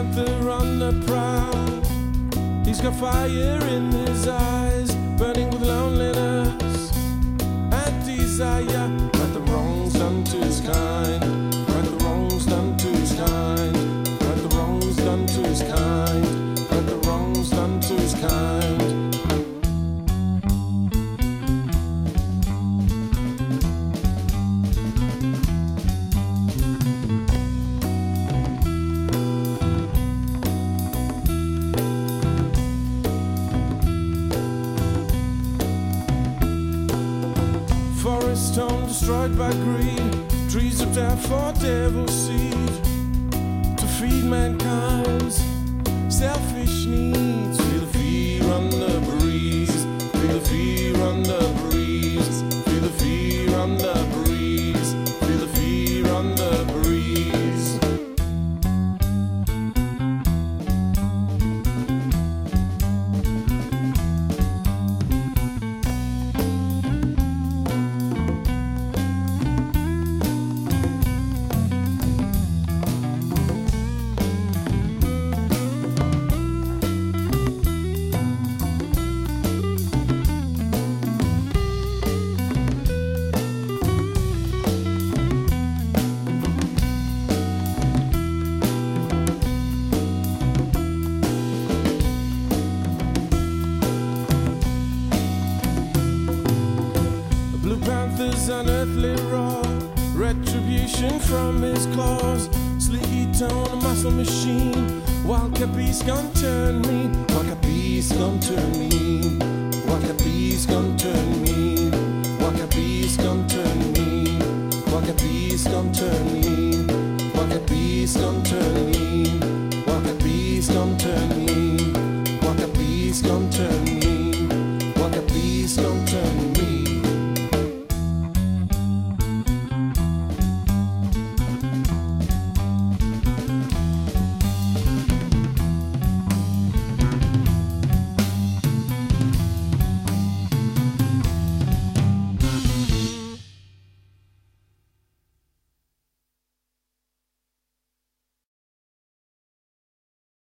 panther on the prowl. He's got fire in his eyes, burning with loneliness and desire. Right the wrongs done to his kind, right the wrongs done to his kind, right the wrongs done to his kind, right the wrongs done to his kind. Forest home destroyed by greed, trees of death for devil seed, to feed mankind's selfish needs. Feel the fear on the breeze, feel the fear on the breeze, feel the fear on the breeze, feel the fear on the breeze. Panther's unearthly roar, retribution from his claws. Sleepy tone, a muscle machine. Wildcat's gonna turn me, Wildcat's gonna turn me, Wildcat's gonna turn me, Wildcat's gonna turn me, Wildcat's gonna turn me.